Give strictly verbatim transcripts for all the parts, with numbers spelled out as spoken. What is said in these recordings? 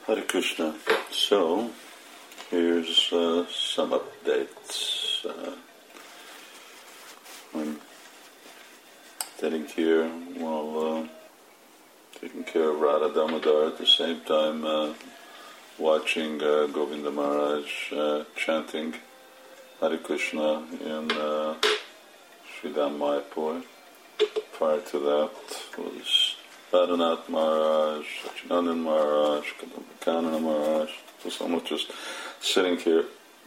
Hare Krishna. So, here's uh, some updates. Uh, I'm sitting here while uh, taking care of Radha Damodar at the same time uh, watching uh, Govinda Maharaj uh, chanting Hare Krishna in uh, Sridham Mayapur. Prior to that was Radhanath Maharaj, Sachinandan Maharaj, Kadambakanana Maharaj. So someone just sitting here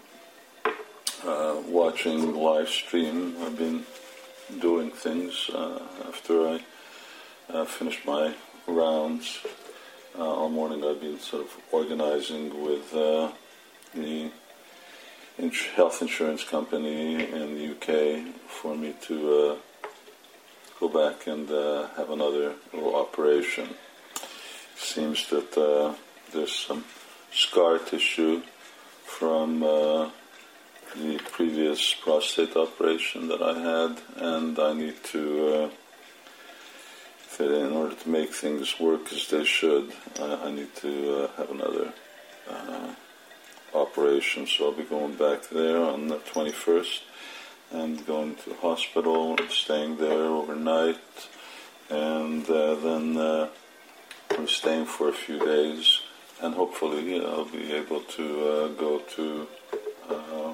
uh, watching live stream. I've been doing things uh, after I uh, finished my rounds. Uh, all morning I've been sort of organizing with uh, the ins- health insurance company in the U K for me to uh, go back and uh, have another little operation. Seems that uh, there's some scar tissue from uh, the previous prostate operation that I had, and I need to, uh, that in order to make things work as they should, I, I need to uh, have another uh, operation. So I'll be going back there on the twenty-first. And going to the hospital and staying there overnight, and uh, then uh, I'm staying for a few days, and hopefully you know, I'll be able to uh, go to uh,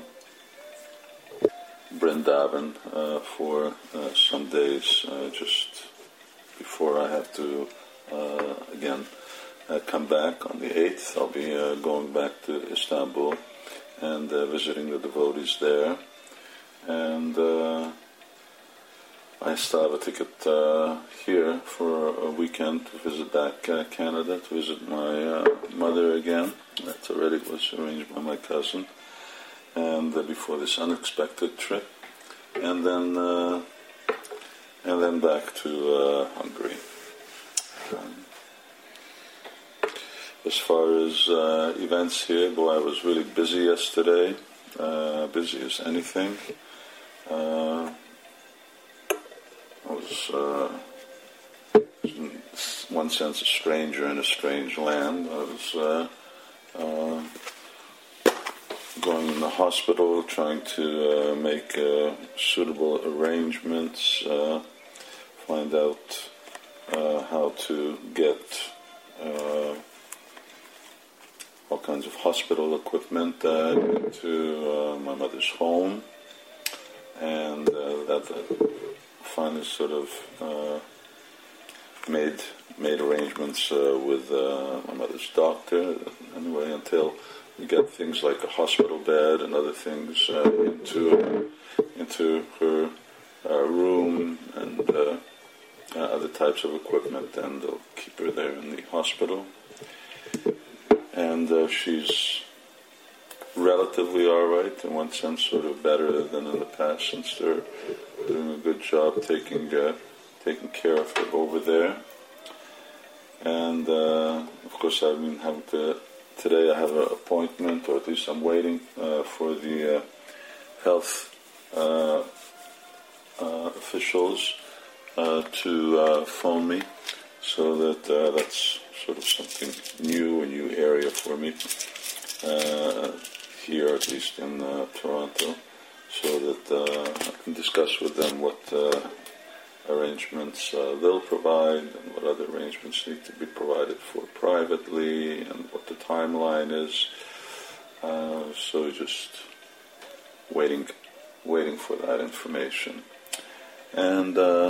Vrindavan uh, for uh, some days, uh, just before I have to uh, again uh, come back on the eighth. I'll be uh, going back to Istanbul and uh, visiting the devotees there. And uh, I still have a ticket uh, here for a weekend to visit back uh, Canada, to visit my uh, mother again. That already was arranged by my cousin. And uh, before this unexpected trip, and then uh, and then back to uh, Hungary. Um, as far as uh, events here, boy, I was really busy yesterday, uh, busy as anything. Uh, I was, uh, in one sense, a stranger in a strange land. I was uh, uh, going in the hospital, trying to uh, make uh, suitable arrangements, uh, find out uh, how to get uh, all kinds of hospital equipment uh, to uh, my mother's home. And uh, that uh, finally sort of uh, made made arrangements uh, with uh, my mother's doctor. Anyway, until we get things like a hospital bed and other things uh, into into her uh, room and uh, uh, other types of equipment, and they'll keep her there in the hospital. And uh, she's relatively all right, in one sense, sort of better than in the past, since they're doing a good job taking uh, taking care of her over there. And uh, of course, I've been having to. Today, I have an appointment, or at least I'm waiting uh, for the uh, health uh, uh, officials uh, to uh, phone me, so that uh, that's sort of something new, a new area for me. Uh, here, at least in uh, Toronto, so that uh, I can discuss with them what uh, arrangements uh, they'll provide and what other arrangements need to be provided for privately, and what the timeline is. Uh, so just waiting, waiting for that information. And uh,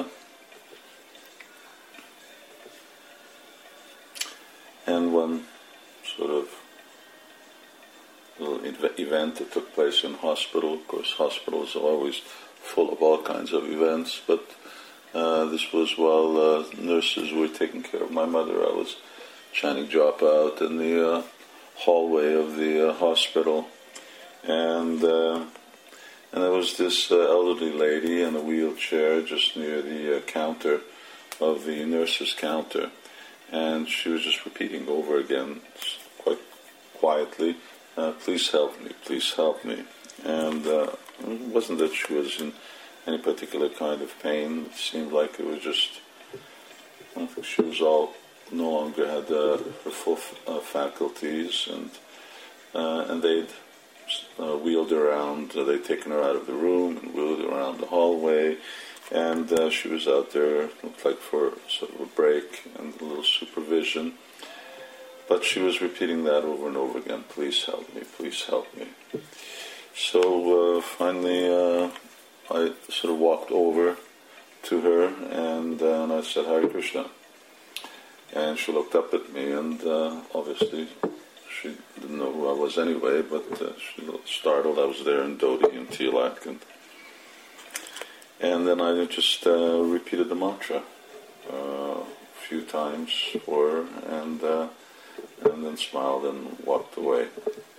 and one sort of little event that took place in hospital. Of course, hospitals are always full of all kinds of events, but uh, this was while uh, nurses were taking care of my mother. I was chanting japa out in the uh, hallway of the uh, hospital, and uh, and there was this uh, elderly lady in a wheelchair just near the uh, counter of the nurse's counter, and she was just repeating over again, quite quietly, Uh, please help me, please help me. And uh, it wasn't that she was in any particular kind of pain. It seemed like it was just, I think she was all no longer had uh, her full uh, faculties, and uh, and they'd uh, wheeled her around. Uh, they'd taken her out of the room and wheeled her around the hallway, and uh, she was out there, looked like for sort of a break and a little supervision. But she was repeating that over and over again, please help me, please help me. So uh, finally uh, I sort of walked over to her and, uh, and I said, Hare Krishna. And she looked up at me, and uh, obviously she didn't know who I was anyway, but uh, she looked startled. I was there in Dodi and Tilak. And, and then I just uh, repeated the mantra uh, a few times for her, and, uh, and then smiled and walked away.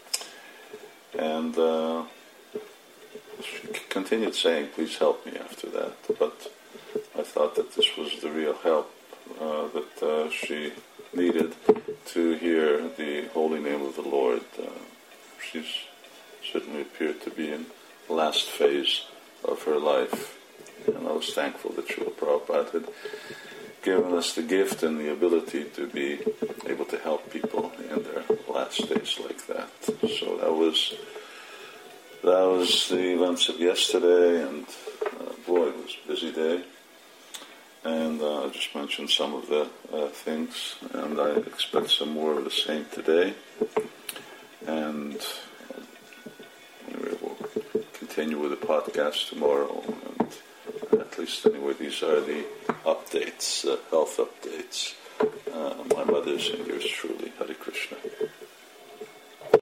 And uh, she continued saying, please help me after that. But I thought that this was the real help uh, that uh, she needed to hear the holy name of the Lord. Uh, she's certainly appeared to be in the last phase of her life. And I was thankful that Srila Prabhupada had given us the gift and the ability to be able to help people in their last days like that. So that was that was the events of yesterday, and uh, boy, it was a busy day. And uh, I just mentioned some of the uh, things, and I expect some more of the same today. And uh, anyway, we'll continue with the podcast tomorrow. And at least anyway, these are the updates, uh, health updates. Uh, my mother's and yours truly. Hare Krishna.